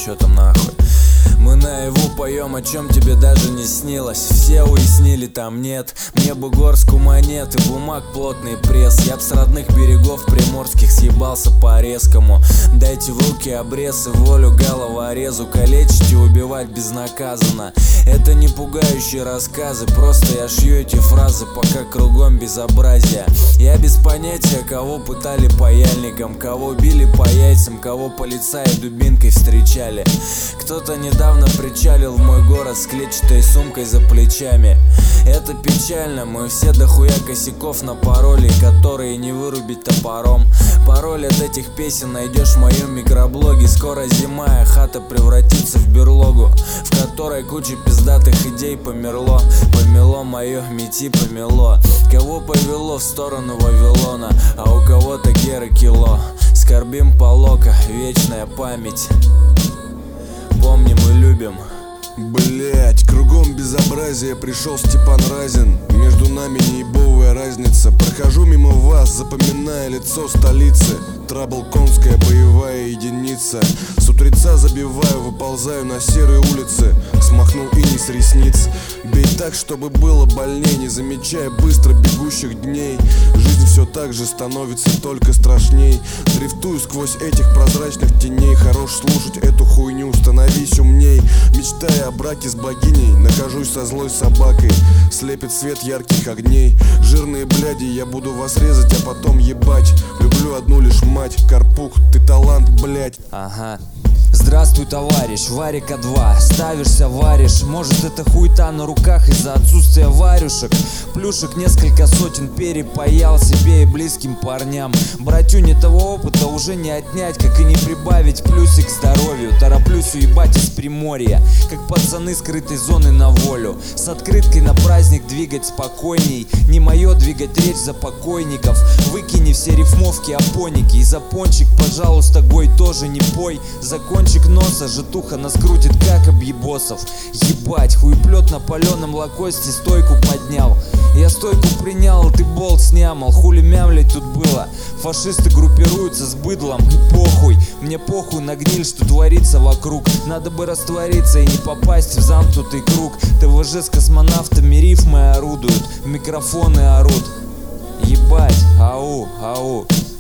чё там нахуй. Мы наяву поем, о чем тебе даже не снилось. Все уяснили, там нет. Мне бы горстку монет и бумаг плотный пресс. Я б с родных берегов приморских съебался по резкому. Дайте в руки обрез и волю головорезу. Калечить и убивать безнаказанно. Это не пугающие рассказы, просто я шью эти фразы, пока кругом безобразие. Я без понятия, кого пытали паяльником, кого били по яйцам, кого полицаи дубинкой встречали. Кто-то недавно причалил в мой город с клетчатой сумкой за плечами. Это печально, мы все дохуя косяков напороли, которые не вырубить топором. Пароль от этих песен найдешь в моем микроблоге. Скоро зима, а хата превратится в берлогу, в которой куча пиздатых идей померло. Помело мое мети, помело. Кого повело в сторону Вавилона, а у кого-то гера кило. Скорбим по лока, вечная память. Помним и любим. Блять, кругом безобразие, пришел Степан Разин. Между нами неебовая разница. Прохожу мимо вас, запоминая лицо столицы. Трабл конская боевая единица. С утреца забиваю, выползаю на серые улицы. Смахнул иней с ресниц. Бей так, чтобы было больней, не замечая быстро бегущих дней. Жизнь все так же становится только страшней. Дрифтую сквозь этих прозрачных теней. Хорош слушать эту хуйню, становись умней. Мечтая о браке с богиней, нахожусь со злой собакой. Слепит свет ярких огней. Жирные бляди, я буду вас резать, а потом ебать. Люблю одну лишь мать, Карпук, ты талант, блять. Ага. Здравствуй, товарищ, Варика 2. Ставишься, варишь. Может, это хуета на руках из-за отсутствия варюшек. Плюшек несколько сотен перепаял себе и близким парням. Братюне того опыта уже не отнять, как и не прибавить плюсик к здоровью. Тороплюсь уебать из Приморья, как пацаны скрытой зоны на волю. С открыткой на праздник двигать спокойней. Не мое двигать речь за покойников. Выкини все рифмовки опоники. И за пончик, пожалуйста, гой тоже не пой. Кончик носа, житуха нас крутит, как объебосов. Ебать, хуеплет на паленом лакосте стойку поднял. Я стойку принял, ты болт снямал. Хули мямлять тут было. Фашисты группируются с быдлом. И похуй, мне похуй на гниль, что творится вокруг. Надо бы раствориться и не попасть в замкнутый круг. ТВЖ с космонавтами рифмы орудуют, в микрофоны орут. Ебать, ау, ау.